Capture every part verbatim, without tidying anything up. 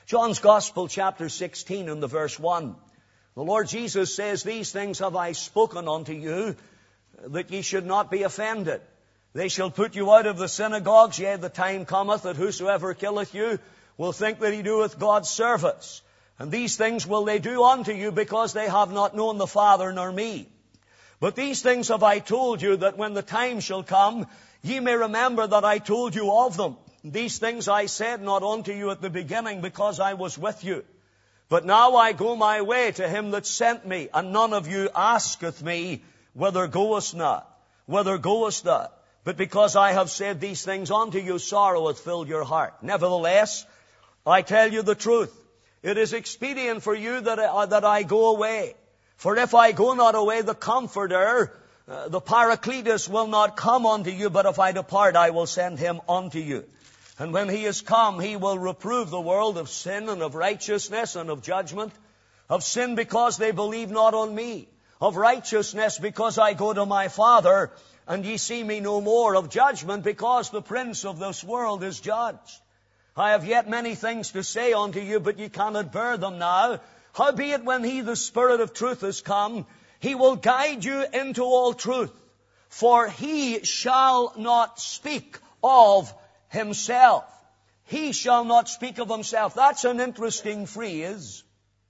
John's Gospel, chapter sixteen, and the verse one. The Lord Jesus says, "These things have I spoken unto you, that ye should not be offended. They shall put you out of the synagogues, yea, the time cometh that whosoever killeth you will think that he doeth God's service. And these things will they do unto you, because they have not known the Father nor me. But these things have I told you, that when the time shall come, ye may remember that I told you of them. These things I said not unto you at the beginning, because I was with you. But now I go my way to him that sent me, and none of you asketh me, Whither goest not? Whither goest thou? But because I have said these things unto you, sorrow hath filled your heart. Nevertheless, I tell you the truth. It is expedient for you that I, that I go away. For if I go not away, the Comforter, uh, the Paracletus, will not come unto you, but if I depart, I will send him unto you. And when he is come, he will reprove the world of sin and of righteousness and of judgment. Of sin, because they believe not on me. Of righteousness, because I go to my Father, and ye see me no more. Of judgment, because the prince of this world is judged. I have yet many things to say unto you, but ye cannot bear them now. Howbeit, when he, the Spirit of truth, is come, he will guide you into all truth. For he shall not speak of himself. He shall not speak of himself. That's an interesting phrase.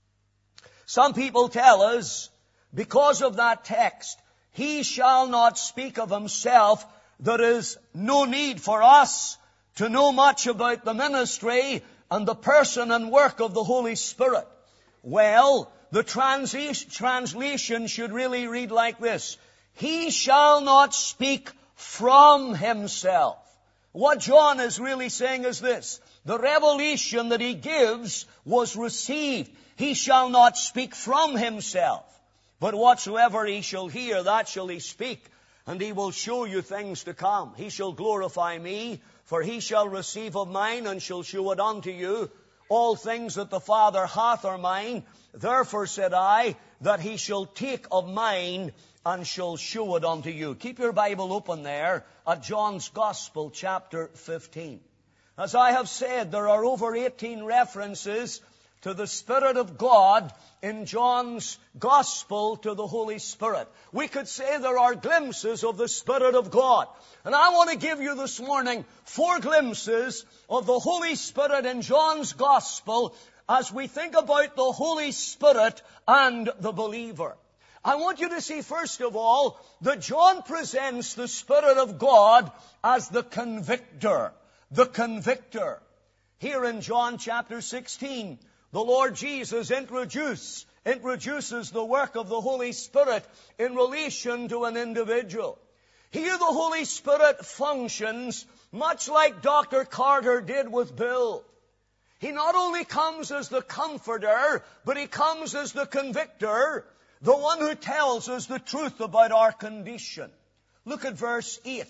Some people tell us, because of that text, he shall not speak of himself, there is no need for us to know much about the ministry and the person and work of the Holy Spirit. Well, the transi- translation should really read like this. He shall not speak from himself. What John is really saying is this. The revelation that he gives was received. He shall not speak from himself. But whatsoever he shall hear, that shall he speak. And he will show you things to come. He shall glorify me, for he shall receive of mine, and shall show it unto you. All things that the Father hath are mine. Therefore said I, that he shall take of mine, and shall show it unto you. Keep your Bible open there at John's Gospel, chapter fifteen. As I have said, there are over eighteen references to the Spirit of God in John's Gospel to the Holy Spirit. We could say there are glimpses of the Spirit of God. And I want to give you this morning four glimpses of the Holy Spirit in John's Gospel as we think about the Holy Spirit and the believer. I want you to see, first of all, that John presents the Spirit of God as the convictor. The convictor. Here in John chapter sixteen, the Lord Jesus introduce, introduces the work of the Holy Spirit in relation to an individual. Here the Holy Spirit functions much like Doctor Carter did with Bill. He not only comes as the comforter, but he comes as the convictor, the one who tells us the truth about our condition. Look at verse eight.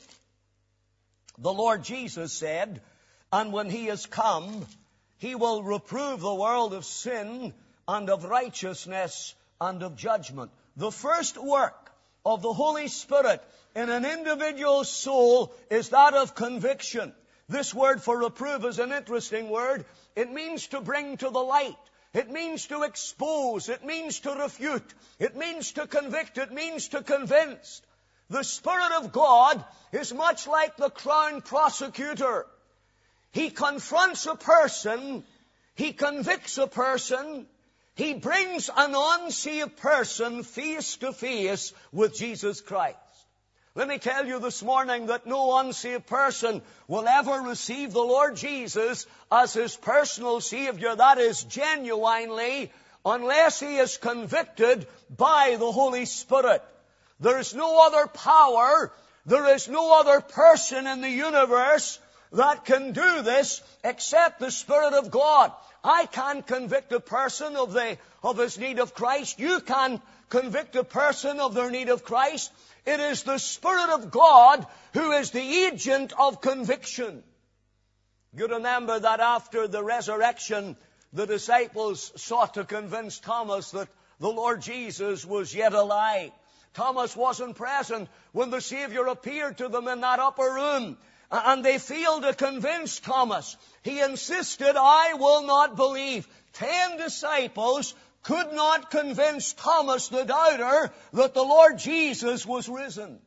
The Lord Jesus said, and when he is come, he will reprove the world of sin and of righteousness and of judgment. The first work of the Holy Spirit in an individual's soul is that of conviction. This word for reprove is an interesting word. It means to bring to the light. It means to expose. It means to refute. It means to convict. It means to convince. The Spirit of God is much like the crown prosecutor. He confronts a person, he convicts a person, he brings an unsaved person face to face with Jesus Christ. Let me tell you this morning that no unsaved person will ever receive the Lord Jesus as his personal Savior. That is genuinely, unless he is convicted by the Holy Spirit. There is no other power, there is no other person in the universe that can do this except the Spirit of God. I can't convict a person of the of his need of Christ. You can't convict a person of their need of Christ. It is the Spirit of God who is the agent of conviction. You remember that after the resurrection, the disciples sought to convince Thomas that the Lord Jesus was yet alive. Thomas wasn't present when the Savior appeared to them in that upper room. And they failed to convince Thomas. He insisted, I will not believe. Ten disciples could not convince Thomas the doubter that the Lord Jesus was risen.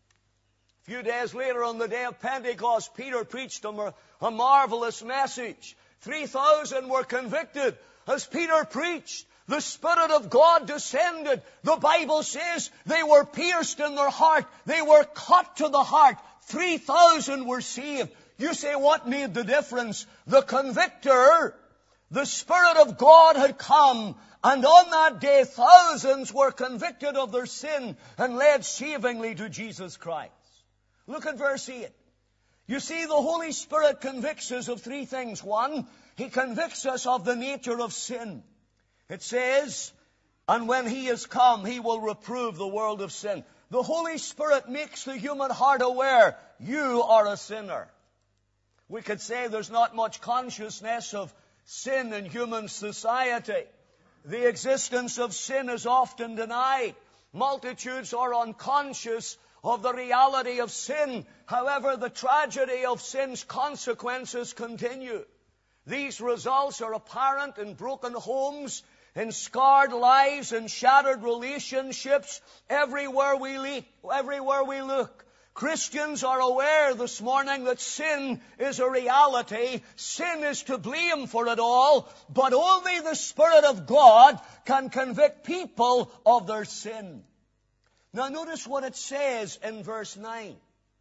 A few days later, on the day of Pentecost, Peter preached a, a marvelous message. Three thousand were convicted as Peter preached. The Spirit of God descended. The Bible says they were pierced in their heart. They were cut to the heart. Three thousand were saved. You say, what made the difference? The convictor, the Spirit of God had come, and on that day thousands were convicted of their sin and led savingly to Jesus Christ. Look at verse eight. You see, the Holy Spirit convicts us of three things. One, He convicts us of the nature of sin. It says, and when He is come, He will reprove the world of sin. The Holy Spirit makes the human heart aware, you are a sinner. We could say there's not much consciousness of sin in human society. The existence of sin is often denied. Multitudes are unconscious of the reality of sin. However, the tragedy of sin's consequences continue. These results are apparent in broken homes, in scarred lives, in shattered relationships, everywhere we look. Everywhere we look. Christians are aware this morning that sin is a reality. Sin is to blame for it all, but only the Spirit of God can convict people of their sin. Now notice what it says in verse nine.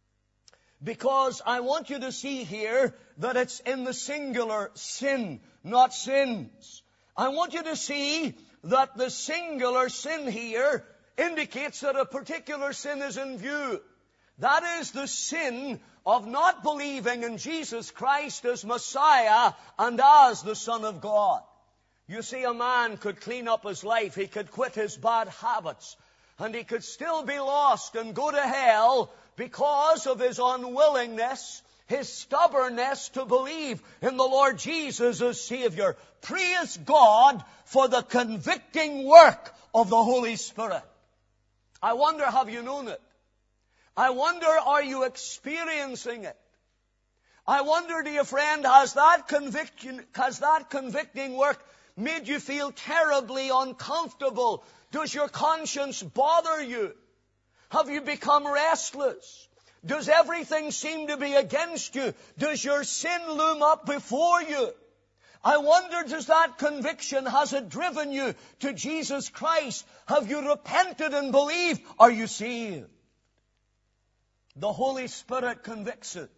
Because I want you to see here that it's in the singular, sin, not sins. I want you to see that the singular sin here indicates that a particular sin is in view. That is the sin of not believing in Jesus Christ as Messiah and as the Son of God. You see, a man could clean up his life. He could quit his bad habits. And he could still be lost and go to hell because of his unwillingness, his stubbornness to believe in the Lord Jesus as Savior. Praise God for the convicting work of the Holy Spirit. I wonder, have you known it? I wonder, are you experiencing it? I wonder, dear friend, has that conviction, has that convicting work made you feel terribly uncomfortable? Does your conscience bother you? Have you become restless? Does everything seem to be against you? Does your sin loom up before you? I wonder, does that conviction, has it driven you to Jesus Christ? Have you repented and believed? Are you saved? The Holy Spirit convicts us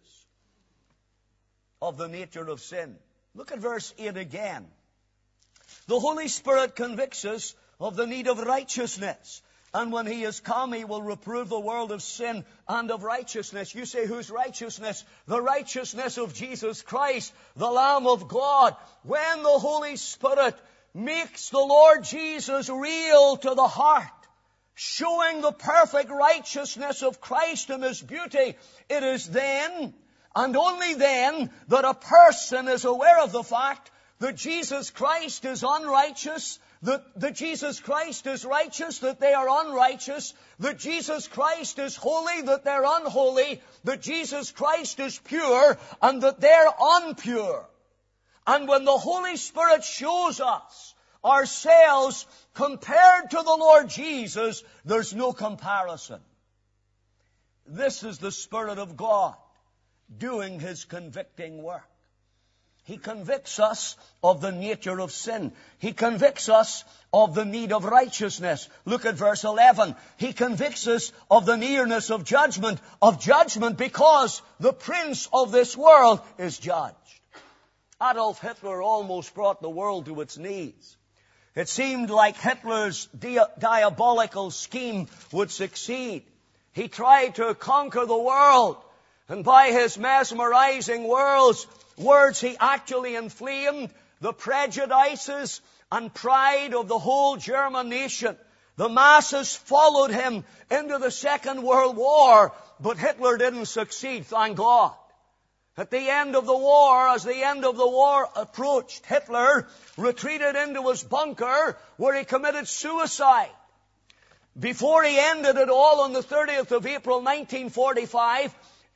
of the nature of sin. Look at verse eight again. The Holy Spirit convicts us of the need of righteousness. And when He is come, He will reprove the world of sin and of righteousness. You say, whose righteousness? The righteousness of Jesus Christ, the Lamb of God. When the Holy Spirit makes the Lord Jesus real to the heart, showing the perfect righteousness of Christ in His beauty, it is then, and only then, that a person is aware of the fact that Jesus Christ is unrighteous, that, that Jesus Christ is righteous, that they are unrighteous, that Jesus Christ is holy, that they're unholy, that Jesus Christ is pure, and that they're unpure. And when the Holy Spirit shows us ourselves compared to the Lord Jesus, there's no comparison. This is the Spirit of God doing His convicting work. He convicts us of the nature of sin. He convicts us of the need of righteousness. Look at verse eleven. He convicts us of the nearness of judgment, of judgment because the prince of this world is judged. Adolf Hitler almost brought the world to its knees. It seemed like Hitler's dia- diabolical scheme would succeed. He tried to conquer the world, and by his mesmerizing words, words he actually inflamed the prejudices and pride of the whole German nation. The masses followed him into the Second World War, but Hitler didn't succeed, thank God. At the end of the war, as the end of the war approached, Hitler retreated into his bunker where he committed suicide. Before he ended it all on the thirtieth of April nineteen forty-five,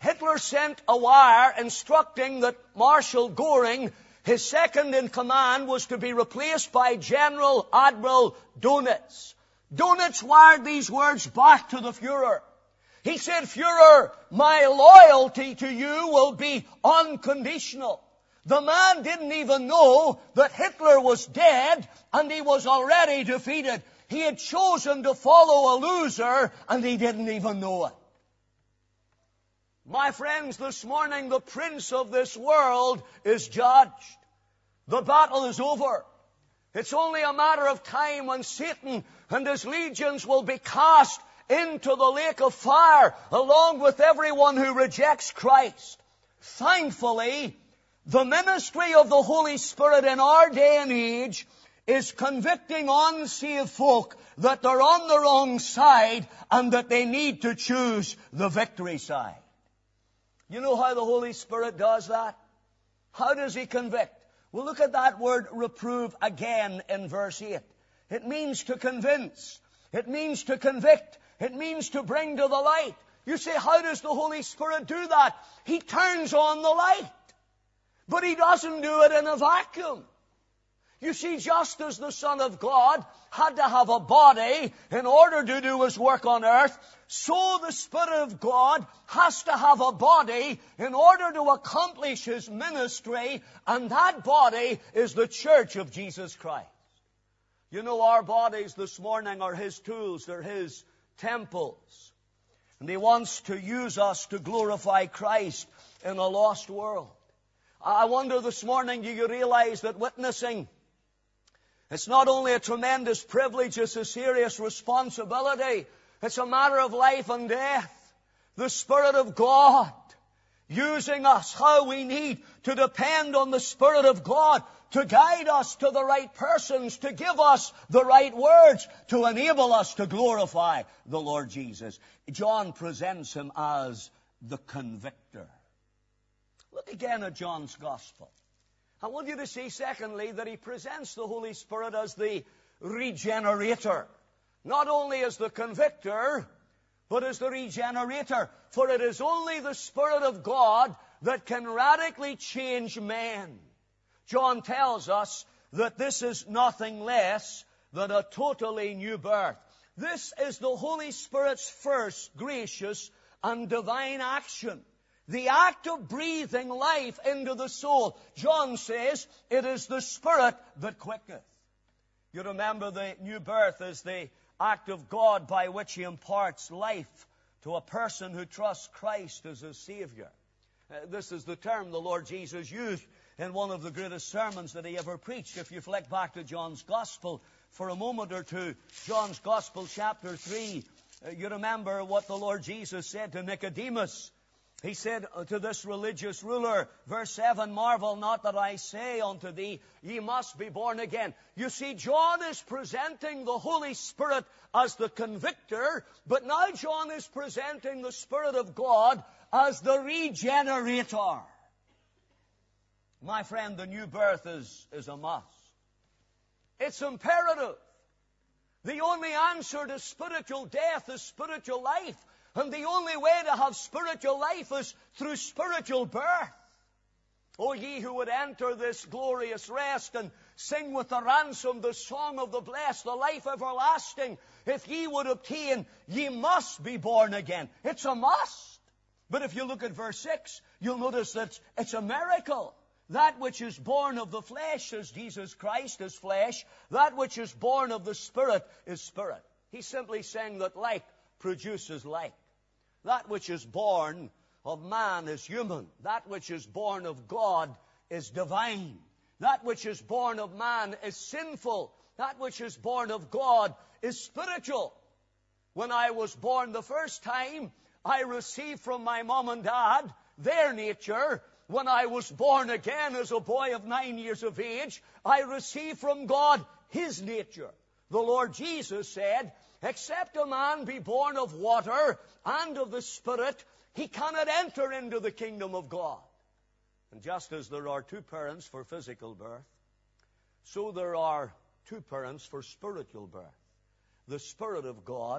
Hitler sent a wire instructing that Marshal Goering, his second in command, was to be replaced by General Admiral Dönitz. Dönitz wired these words back to the Fuhrer. He said, Fuhrer, my loyalty to you will be unconditional. The man didn't even know that Hitler was dead and he was already defeated. He had chosen to follow a loser and he didn't even know it. My friends, this morning the prince of this world is judged. The battle is over. It's only a matter of time when Satan and his legions will be cast into the lake of fire along with everyone who rejects Christ. Thankfully, the ministry of the Holy Spirit in our day and age is convicting unsaved folk that they're on the wrong side and that they need to choose the victory side. You know how the Holy Spirit does that? How does He convict? Well, look at that word reprove again in verse eight. It means to convince. It means to convict. It means to bring to the light. You say, how does the Holy Spirit do that? He turns on the light. But He doesn't do it in a vacuum. You see, just as the Son of God had to have a body in order to do His work on earth, so the Spirit of God has to have a body in order to accomplish His ministry, and that body is the church of Jesus Christ. You know, our bodies this morning are His tools, they're His temples. And He wants to use us to glorify Christ in a lost world. I wonder this morning, do you realize that witnessing, it's not only a tremendous privilege, it's a serious responsibility. It's a matter of life and death. The Spirit of God using us, how we need to depend on the Spirit of God to guide us to the right persons, to give us the right words, to enable us to glorify the Lord Jesus. John presents Him as the convictor. Look again at John's Gospel. I want you to see, secondly, that he presents the Holy Spirit as the regenerator. Not only as the convictor, but as the regenerator. For it is only the Spirit of God that can radically change men. John tells us that this is nothing less than a totally new birth. This is the Holy Spirit's first gracious and divine action. The act of breathing life into the soul. John says it is the Spirit that quicketh. You remember the new birth is the act of God by which He imparts life to a person who trusts Christ as his Savior. Uh, this is the term the Lord Jesus used in one of the greatest sermons that He ever preached. If you flick back to John's Gospel for a moment or two, John's Gospel chapter three, uh, you remember what the Lord Jesus said to Nicodemus. He said to this religious ruler, verse seven, marvel not that I say unto thee, ye must be born again. You see, John is presenting the Holy Spirit as the convictor, but now John is presenting the Spirit of God as the regenerator. My friend, the new birth is, is a must. It's imperative. The only answer to spiritual death is spiritual life. And the only way to have spiritual life is through spiritual birth. O ye who would enter this glorious rest and sing with the ransom the song of the blessed, the life everlasting, if ye would obtain, ye must be born again. It's a must. But if you look at verse six, you'll notice that it's a miracle. That which is born of the flesh is Jesus Christ, is flesh. That which is born of the Spirit is spirit. He's simply saying that like produces like. That which is born of man is human. That which is born of God is divine. That which is born of man is sinful. That which is born of God is spiritual. When I was born the first time, I received from my mom and dad their nature. When I was born again as a boy of nine years of age, I received from God His nature. The Lord Jesus said, except a man be born of water and of the Spirit, he cannot enter into the kingdom of God. And just as there are two parents for physical birth, so there are two parents for spiritual birth. The Spirit of God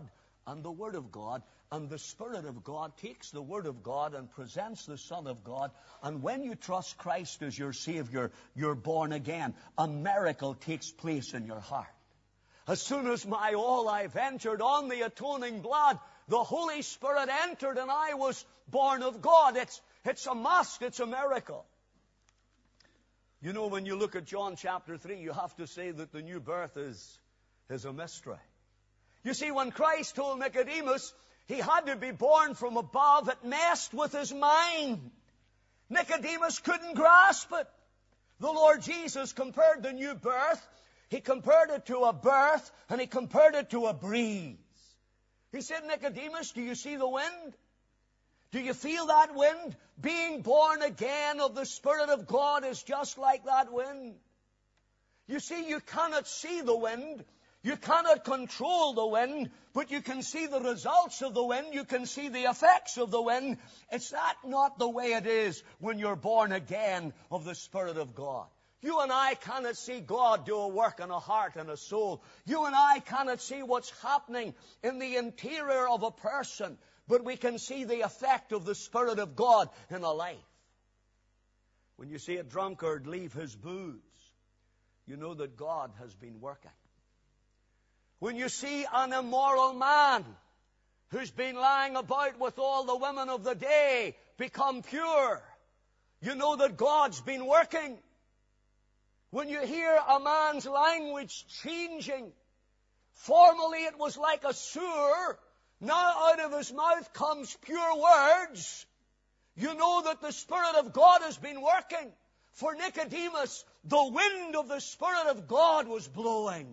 and the Word of God, and the Spirit of God takes the Word of God and presents the Son of God. And when you trust Christ as your Savior, you're born again. A miracle takes place in your heart. As soon as my all I've entered on the atoning blood, the Holy Spirit entered and I was born of God. It's, it's a must. It's a miracle. You know, when you look at John chapter three, you have to say that the new birth is, is a mystery. You see, when Christ told Nicodemus he had to be born from above, it messed with his mind. Nicodemus couldn't grasp it. The Lord Jesus compared the new birth. He compared it to a birth, and he compared it to a breeze. He said, Nicodemus, do you see the wind? Do you feel that wind? Being born again of the Spirit of God is just like that wind. You see, you cannot see the wind. You cannot control the wind, but you can see the results of the wind. You can see the effects of the wind. Is that not the way it is when you're born again of the Spirit of God? You and I cannot see God do a work in a heart and a soul. You and I cannot see what's happening in the interior of a person, but we can see the effect of the Spirit of God in a life. When you see a drunkard leave his booze, you know that God has been working. When you see an immoral man who's been lying about with all the women of the day become pure, you know that God's been working. When you hear a man's language changing, formerly it was like a sewer, now out of his mouth comes pure words, you know that the Spirit of God has been working. For Nicodemus, the wind of the Spirit of God was blowing.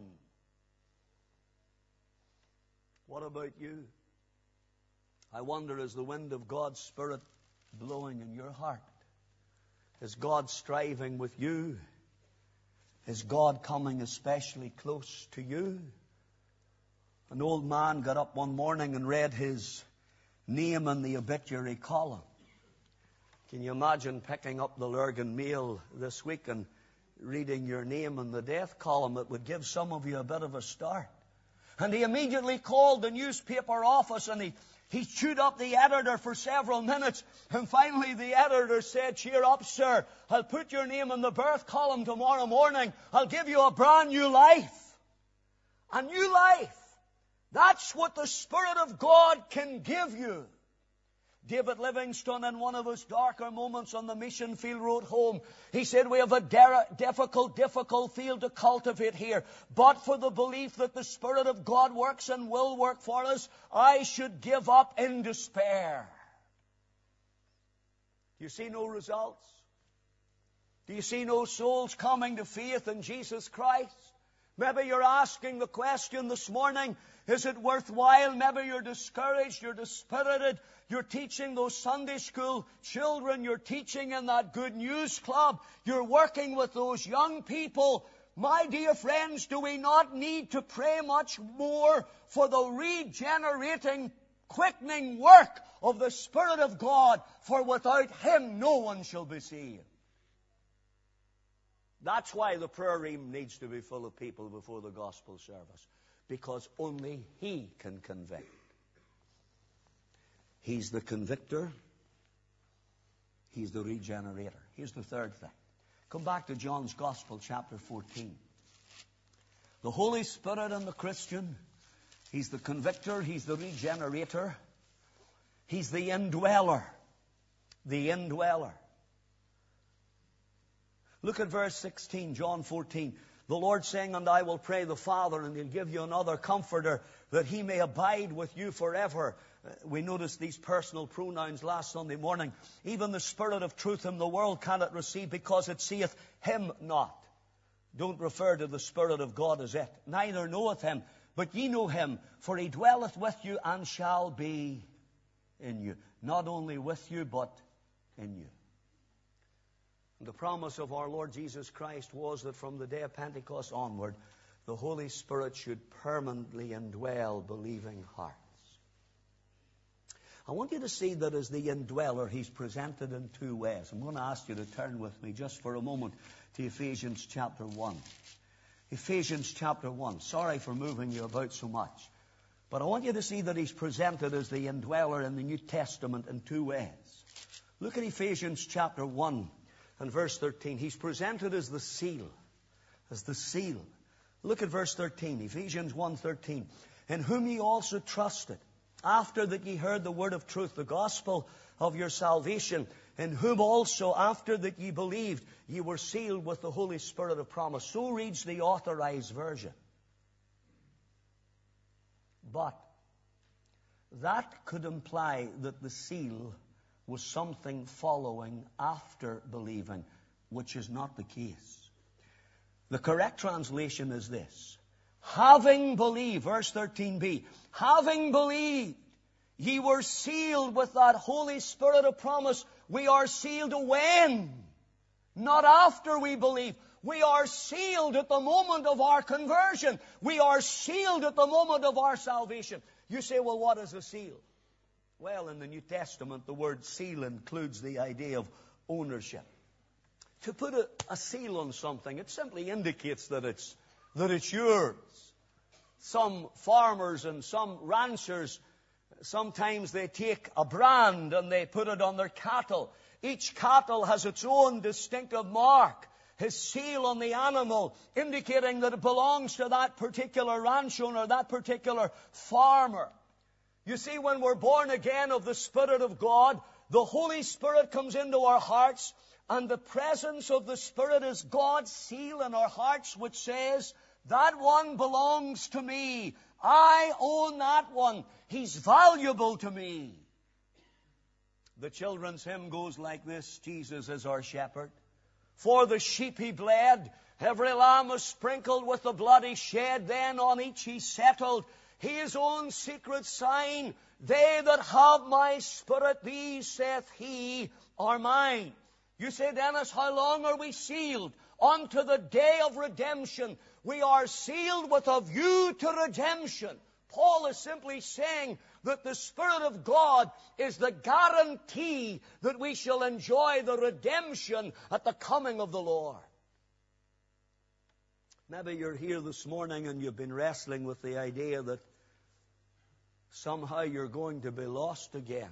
What about you? I wonder, is the wind of God's Spirit blowing in your heart? Is God striving with you? Is God coming especially close to you? An old man got up one morning and read his name in the obituary column. Can you imagine picking up the Lurgan Mail this week and reading your name in the death column? It would give some of you a bit of a start. And he immediately called the newspaper office and he, he chewed up the editor for several minutes. And finally the editor said, cheer up, sir. I'll put your name in the birth column tomorrow morning. I'll give you a brand new life. A new life. That's what the Spirit of God can give you. David Livingstone, in one of his darker moments on the mission field, wrote home. He said, we have a difficult, difficult field to cultivate here. But for the belief that the Spirit of God works and will work for us, I should give up in despair. Do you see no results? Do you see no souls coming to faith in Jesus Christ? Maybe you're asking the question this morning, is it worthwhile? Maybe you're discouraged, you're dispirited, you're teaching those Sunday school children, you're teaching in that Good News Club, you're working with those young people. My dear friends, do we not need to pray much more for the regenerating, quickening work of the Spirit of God? For without Him no one shall be saved. That's why the prayer room needs to be full of people before the gospel service. Because only He can convict. He's the convictor. He's the regenerator. Here's the third thing. Come back to John's Gospel, chapter fourteen. The Holy Spirit and the Christian. He's the convictor. He's the regenerator. He's the indweller. The indweller. Look at verse sixteen, John fourteen. The Lord saying, and I will pray the Father, and He'll give you another comforter, that He may abide with you forever. Uh, we noticed these personal pronouns last Sunday morning. Even the Spirit of truth whom the world cannot receive, because it seeth Him not. Don't refer to the Spirit of God as it. Neither knoweth Him, but ye know Him, for He dwelleth with you and shall be in you. Not only with you, but in you. The promise of our Lord Jesus Christ was that from the day of Pentecost onward, the Holy Spirit should permanently indwell believing hearts. I want you to see that as the indweller, He's presented in two ways. I'm going to ask you to turn with me just for a moment to Ephesians chapter one. Ephesians chapter one. Sorry for moving you about so much. But I want you to see that he's presented as the indweller in the New Testament in two ways. Look at Ephesians chapter one and verse thirteen. He's presented as the seal. As the seal. Look at verse thirteen. Ephesians one thirteen. In whom ye also trusted, after that ye heard the word of truth, the gospel of your salvation, in whom also, after that ye believed, ye were sealed with the Holy Spirit of promise. So reads the Authorized Version. But that could imply that the seal was something following after believing, which is not the case. The correct translation is this. Having believed, verse thirteen b, having believed, ye were sealed with that Holy Spirit of promise. We are sealed when? Not after we believe. We are sealed at the moment of our conversion. We are sealed at the moment of our salvation. You say, well, what is a seal? Well, in the New Testament, the word seal includes the idea of ownership. To put a, a seal on something, it simply indicates that it's, that it's yours. Some farmers and some ranchers, sometimes they take a brand and they put it on their cattle. Each cattle has its own distinctive mark, his seal on the animal, indicating that it belongs to that particular ranch owner, that particular farmer. You see, when we're born again of the Spirit of God, the Holy Spirit comes into our hearts, and the presence of the Spirit is God's seal in our hearts, which says, that one belongs to me. I own that one. He's valuable to me. The children's hymn goes like this. Jesus is our shepherd. For the sheep he bled. Every lamb was sprinkled with the blood he shed. Then on each he settled his own secret sign. They that have my Spirit, these, saith he, are mine. You say, Dennis, how long are we sealed? Unto the day of redemption. We are sealed with a view to redemption. Paul is simply saying that the Spirit of God is the guarantee that we shall enjoy the redemption at the coming of the Lord. Maybe you're here this morning and you've been wrestling with the idea that somehow you're going to be lost again.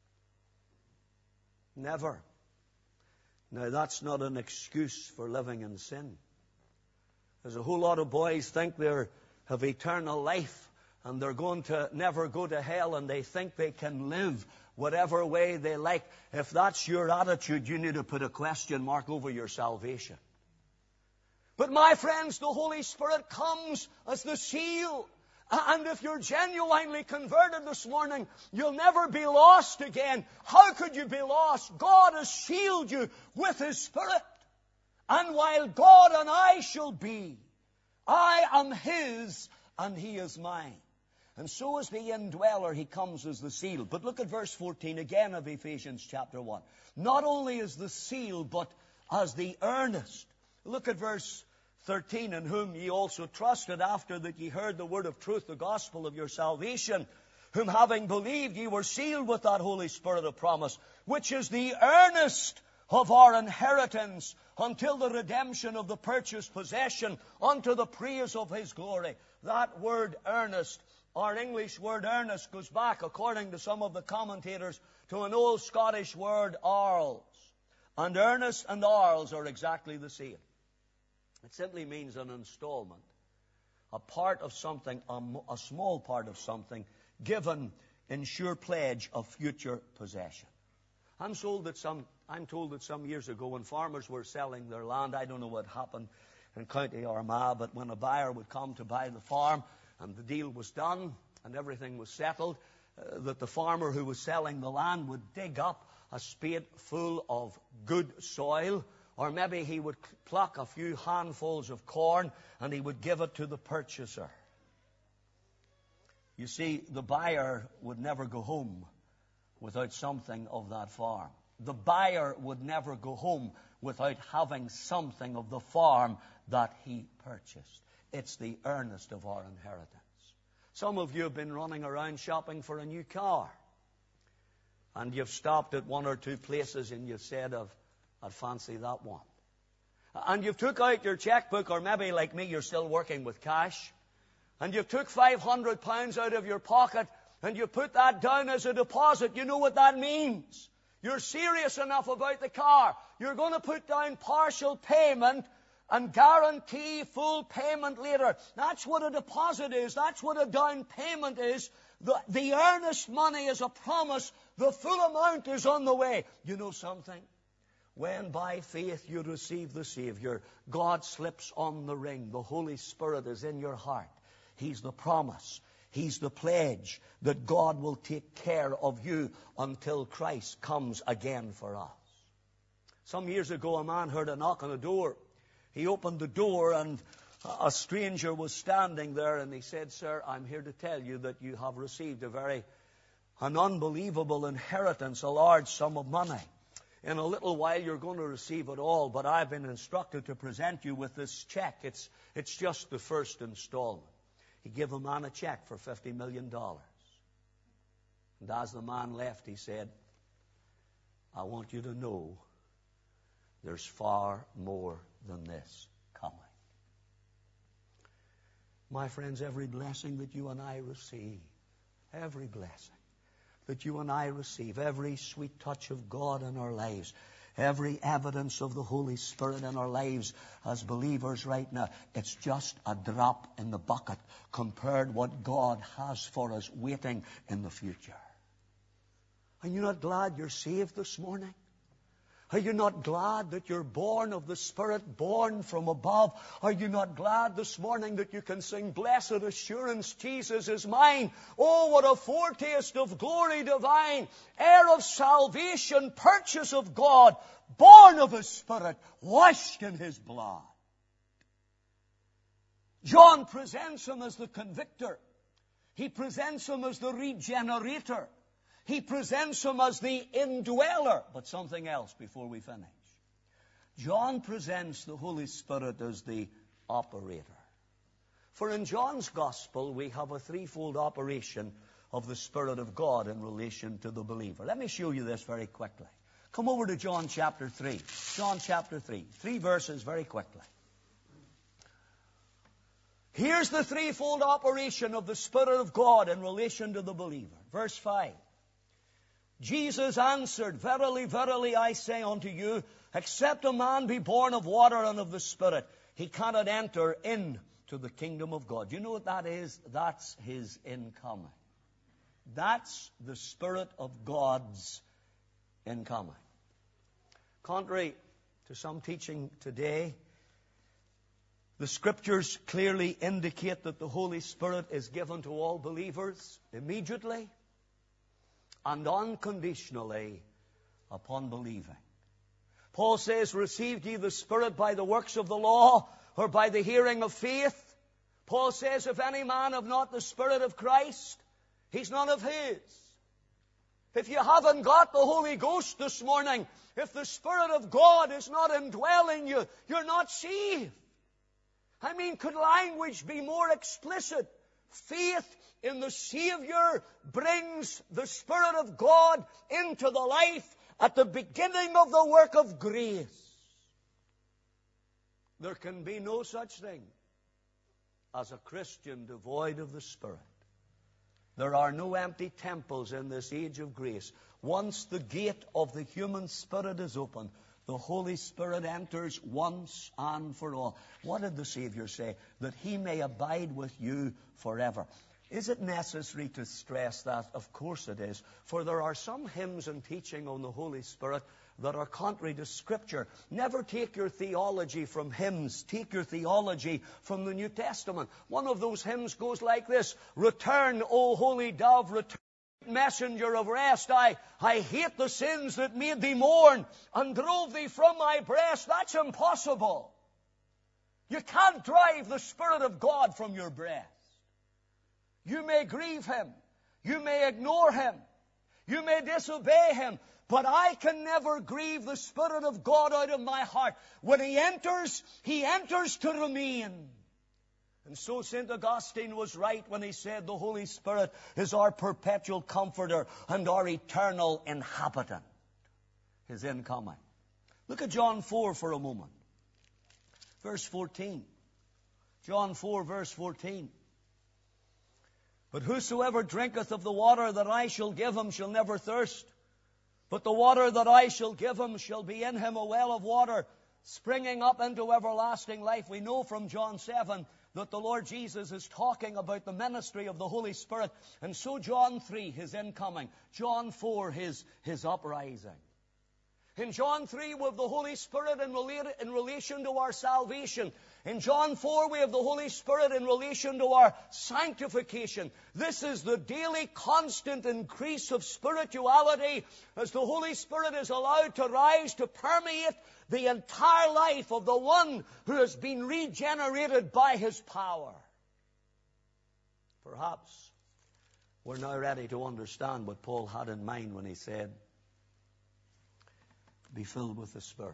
Never. Now, that's not an excuse for living in sin. There's a whole lot of boys think they have eternal life and they're going to never go to hell, and they think they can live whatever way they like. If that's your attitude, you need to put a question mark over your salvation. But my friends, the Holy Spirit comes as the seal. And if you're genuinely converted this morning, you'll never be lost again. How could you be lost? God has sealed you with His Spirit. And while God and I shall be, I am His and He is mine. And so as the indweller, He comes as the seal. But look at verse fourteen again of Ephesians chapter one. Not only as the seal, but as the earnest. Look at verse thirteen, in whom ye also trusted, after that ye heard the word of truth, the gospel of your salvation, whom having believed ye were sealed with that Holy Spirit of promise, which is the earnest of our inheritance until the redemption of the purchased possession unto the praise of His glory. That word earnest, our English word earnest, goes back, according to some of the commentators, to an old Scottish word, arls. And earnest and arls are exactly the same. It simply means an installment, a part of something, a, a small part of something, given in sure pledge of future possession. I'm told that some, I'm told that some years ago, when farmers were selling their land, I don't know what happened in County Armagh, but when a buyer would come to buy the farm and the deal was done and everything was settled, uh, that the farmer who was selling the land would dig up a spade full of good soil. Or maybe he would pluck a few handfuls of corn and he would give it to the purchaser. You see, the buyer would never go home without something of that farm. The buyer would never go home without having something of the farm that he purchased. It's the earnest of our inheritance. Some of you have been running around shopping for a new car. And you've stopped at one or two places and you've said, I've I'd fancy that one. And you've took out your checkbook, or maybe like me, you're still working with cash. and you took five hundred pounds out of your pocket and you put that down as a deposit, you know what that means. You're serious enough about the car. You're going to put down partial payment and guarantee full payment later. That's what a deposit is. That's what a down payment is. The, the earnest money is a promise. The full amount is on the way. You know something? When by faith you receive the Savior, God slips on the ring. The Holy Spirit is in your heart. He's the promise. He's the pledge that God will take care of you until Christ comes again for us. Some years ago, a man heard a knock on the door. He opened the door and a stranger was standing there, and he said, "Sir, I'm here to tell you that you have received a very, an unbelievable inheritance, a large sum of money. In a little while you're going to receive it all, but I've been instructed to present you with this check. It's, it's just the first installment." He gave the man a check for fifty million dollars. And as the man left, he said, "I want you to know there's far more than this coming." My friends, every blessing that you and I receive, every blessing that you and I receive, every sweet touch of God in our lives, every evidence of the Holy Spirit in our lives as believers right now, it's just a drop in the bucket compared what God has for us waiting in the future. Are you not glad you're saved this morning? Are you not glad that you're born of the Spirit, born from above? Are you not glad this morning that you can sing, "Blessed assurance, Jesus is mine"? Oh, what a foretaste of glory divine, heir of salvation, purchase of God, born of His Spirit, washed in His blood. John presents Him as the convictor. He presents Him as the regenerator. He presents Him as the indweller. But something else before we finish. John presents the Holy Spirit as the operator. For in John's Gospel, we have a threefold operation of the Spirit of God in relation to the believer. Let me show you this very quickly. Come over to John chapter three. John chapter three. Three verses very quickly. Here's the threefold operation of the Spirit of God in relation to the believer. Verse five. Jesus answered, "Verily, verily, I say unto you, except a man be born of water and of the Spirit, he cannot enter into the kingdom of God." You know what that is? That's His incoming. That's the Spirit of God's incoming. Contrary to some teaching today, the Scriptures clearly indicate that the Holy Spirit is given to all believers immediately and unconditionally upon believing. Paul says, "Received ye the Spirit by the works of the law, or by the hearing of faith?" Paul says, "If any man have not the Spirit of Christ, he's none of His." If you haven't got the Holy Ghost this morning, if the Spirit of God is not indwelling you, you're not saved. I mean, could language be more explicit? Faith in the Savior brings the Spirit of God into the life at the beginning of the work of grace. There can be no such thing as a Christian devoid of the Spirit. There are no empty temples in this age of grace. Once the gate of the human spirit is open, the Holy Spirit enters once and for all. What did the Savior say? That He may abide with you forever. Is it necessary to stress that? Of course it is. For there are some hymns and teaching on the Holy Spirit that are contrary to Scripture. Never take your theology from hymns. Take your theology from the New Testament. One of those hymns goes like this: "Return, O Holy Dove, return, messenger of rest. I, I hate the sins that made thee mourn and drove thee from my breast." That's impossible. You can't drive the Spirit of God from your breast. You may grieve Him. You may ignore Him. You may disobey Him. But I can never grieve the Spirit of God out of my heart. When He enters, He enters to remain. And so Saint Augustine was right when he said the Holy Spirit is our perpetual comforter and our eternal inhabitant. His incoming. Look at John four for a moment. Verse fourteen. John four, verse fourteen. But whosoever drinketh of the water that I shall give him shall never thirst. But the water that I shall give him shall be in him a well of water, springing up into everlasting life. We know from John seven that the Lord Jesus is talking about the ministry of the Holy Spirit. And so John three, his incoming. John four, his, his uprising. In John three, we have the Holy Spirit in, relate, in relation to our salvation. In John four, we have the Holy Spirit in relation to our sanctification. This is the daily constant increase of spirituality as the Holy Spirit is allowed to rise to permeate the entire life of the one who has been regenerated by His power. Perhaps we're now ready to understand what Paul had in mind when he said, be filled with the Spirit.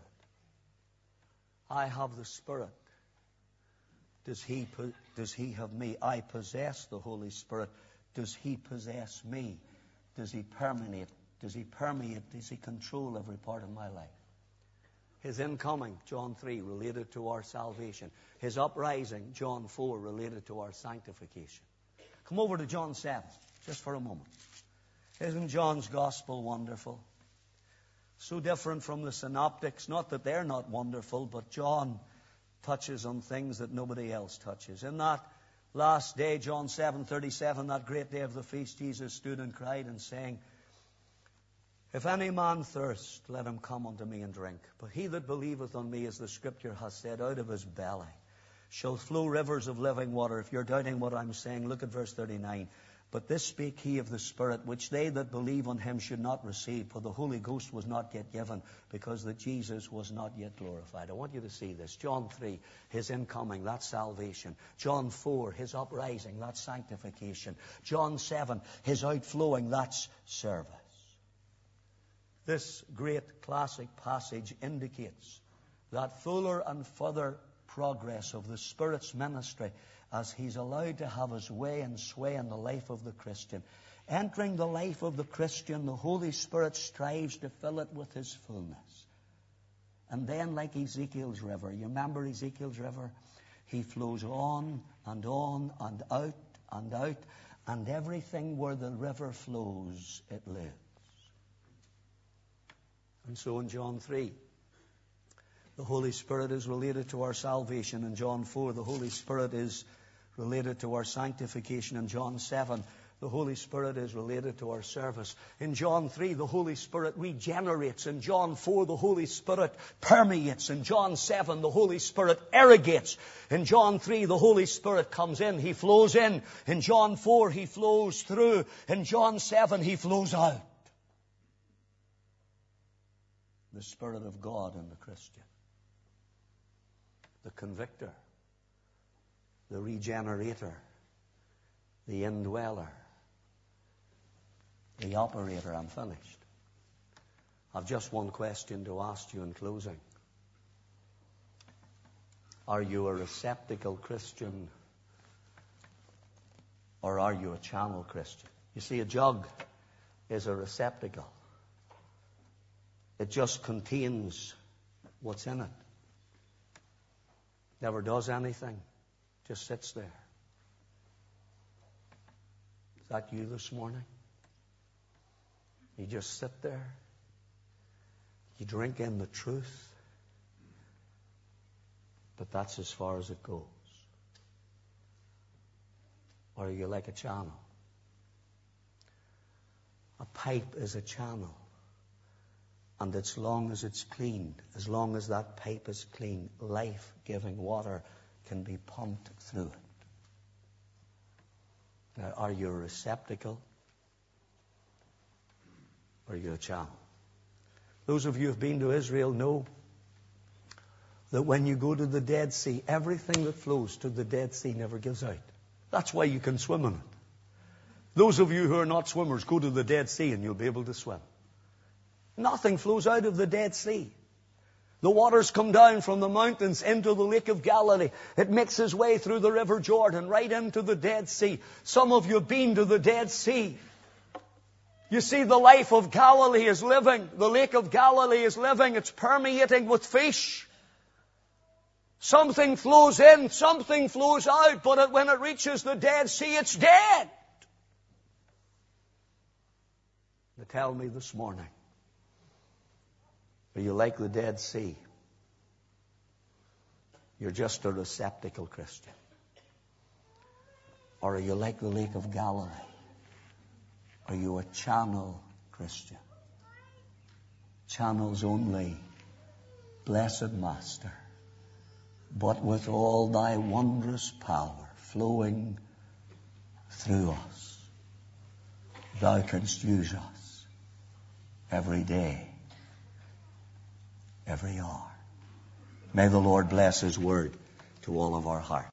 I have the Spirit. Does he, does he have me? I possess the Holy Spirit. Does He possess me? Does He permeate? Does He permeate? Does He control every part of my life? His incoming, John three, related to our salvation. His uprising, John four, related to our sanctification. Come over to John seven, just for a moment. Isn't John's gospel wonderful? So different from the synoptics. Not that they're not wonderful, but John touches on things that nobody else touches. In that last day, John seven thirty-seven, that great day of the feast, Jesus stood and cried and saying, if any man thirst, let him come unto me and drink. But he that believeth on me, as the Scripture has said, out of his belly shall flow rivers of living water. If you're doubting what I'm saying, look at verse thirty-nine. But this spake he of the Spirit, which they that believe on him should not receive, for the Holy Ghost was not yet given, because that Jesus was not yet glorified. I want you to see this. John three, his incoming, that's salvation. John four, his uprising, that's sanctification. John seven, his outflowing, that's service. This great classic passage indicates that fuller and further progress of the Spirit's ministry as He's allowed to have His way and sway in the life of the Christian. Entering the life of the Christian, the Holy Spirit strives to fill it with His fullness. And then, like Ezekiel's river, you remember Ezekiel's river? He flows on and on and out and out, and everything where the river flows, it lives. And so in John three, the Holy Spirit is related to our salvation. In John four, the Holy Spirit is related to our sanctification. In John seven, the Holy Spirit is related to our service. In John three, the Holy Spirit regenerates. In John four, the Holy Spirit permeates. In John seven, the Holy Spirit irrigates. In John three, the Holy Spirit comes in. He flows in. In John four, He flows through. In John seven, He flows out. The Spirit of God in the Christian. The convictor. The regenerator. The indweller. The operator. I'm finished. I've just one question to ask you in closing. Are you a receptacle Christian, or are you a channel Christian? You see, a jug is a receptacle. It just contains what's in it. Never does anything. Just sits there. Is that you this morning? You just sit there. You drink in the truth. But that's as far as it goes. Or are you like a channel? A pipe is a channel. And as long as it's clean, as long as that pipe is clean, life-giving water can be pumped through it. Now, are you a receptacle? Or are you a channel? Those of you who have been to Israel know that when you go to the Dead Sea, everything that flows to the Dead Sea never gives out. That's why you can swim in it. Those of you who are not swimmers, go to the Dead Sea and you'll be able to swim. Nothing flows out of the Dead Sea. The waters come down from the mountains into the Lake of Galilee. It makes its way through the River Jordan right into the Dead Sea. Some of you have been to the Dead Sea. You see, the life of Galilee is living. The Lake of Galilee is living. It's permeating with fish. Something flows in, something flows out, but when it reaches the Dead Sea, it's dead. to tell me this morning, are you like the Dead Sea? You're just a receptacle Christian. Or are you like the Lake of Galilee? Are you a channel Christian? Channels only, blessed Master, but with all thy wondrous power flowing through us, thou canst use us every day, every hour. May the Lord bless His word to all of our hearts.